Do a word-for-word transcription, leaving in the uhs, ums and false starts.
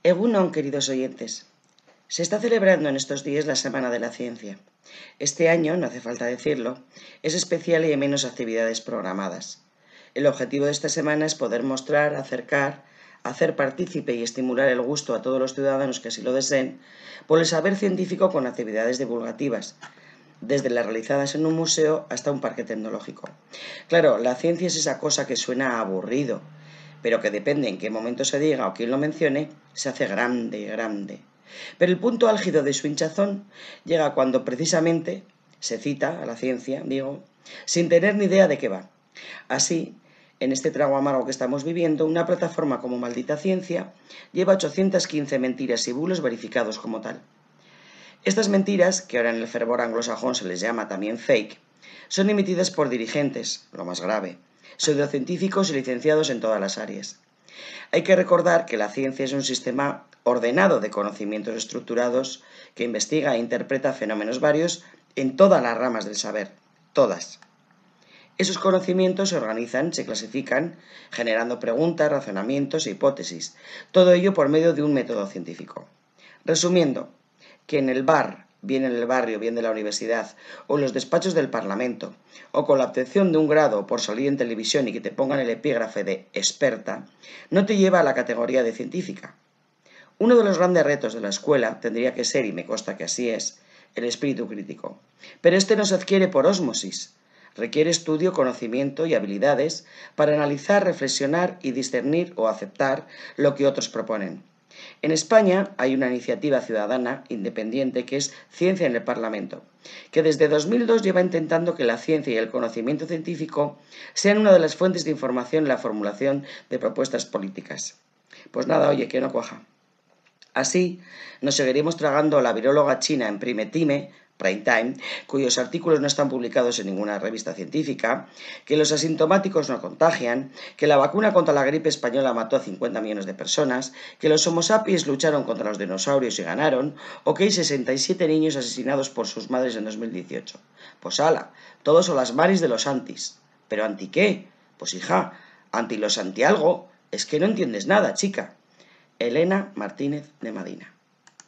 Egunon, queridos oyentes. Se está celebrando en estos días la Semana de la Ciencia. Este año, no hace falta decirlo, es especial y hay menos actividades programadas. El objetivo de esta semana es poder mostrar, acercar, hacer partícipe y estimular el gusto a todos los ciudadanos que así lo deseen por el saber científico con actividades divulgativas, desde las realizadas en un museo hasta un parque tecnológico. Claro, la ciencia es esa cosa que suena aburrido, pero que depende en qué momento se diga o quién lo mencione, se hace grande y grande. Pero el punto álgido de su hinchazón llega cuando precisamente se cita a la ciencia, digo, sin tener ni idea de qué va. Así, en este trago amargo que estamos viviendo, una plataforma como Maldita Ciencia lleva ochocientas quince mentiras y bulos verificados como tal. Estas mentiras, que ahora en el fervor anglosajón se les llama también fake, son emitidas por dirigentes, lo más grave, pseudocientíficos y licenciados en todas las áreas. Hay que recordar que la ciencia es un sistema ordenado de conocimientos estructurados que investiga e interpreta fenómenos varios en todas las ramas del saber, todas. Esos conocimientos se organizan, se clasifican, generando preguntas, razonamientos e hipótesis, todo ello por medio de un método científico. Resumiendo, que en el bar, bien en el barrio, bien de la universidad, o en los despachos del Parlamento, o con la obtención de un grado por salir en televisión y que te pongan el epígrafe de experta, no te lleva a la categoría de científica. Uno de los grandes retos de la escuela tendría que ser, y me consta que así es, el espíritu crítico. Pero este no se adquiere por ósmosis. Requiere estudio, conocimiento y habilidades para analizar, reflexionar y discernir o aceptar lo que otros proponen. En España hay una iniciativa ciudadana independiente que es Ciencia en el Parlamento, que desde dos mil dos lleva intentando que la ciencia y el conocimiento científico sean una de las fuentes de información en la formulación de propuestas políticas. Pues nada, oye, que no cuaja. Así, nos seguiremos tragando a la viróloga china en Prime Time, Prime Time, cuyos artículos no están publicados en ninguna revista científica, que los asintomáticos no contagian, que la vacuna contra la gripe española mató a cincuenta millones de personas, que los homo sapiens lucharon contra los dinosaurios y ganaron, o que hay sesenta y siete niños asesinados por sus madres en dos mil dieciocho. Pues ala, todos son las maris de los antis. ¿Pero anti qué? Pues hija, anti los anti algo. Es que no entiendes nada, chica. Elena Martínez de Madina.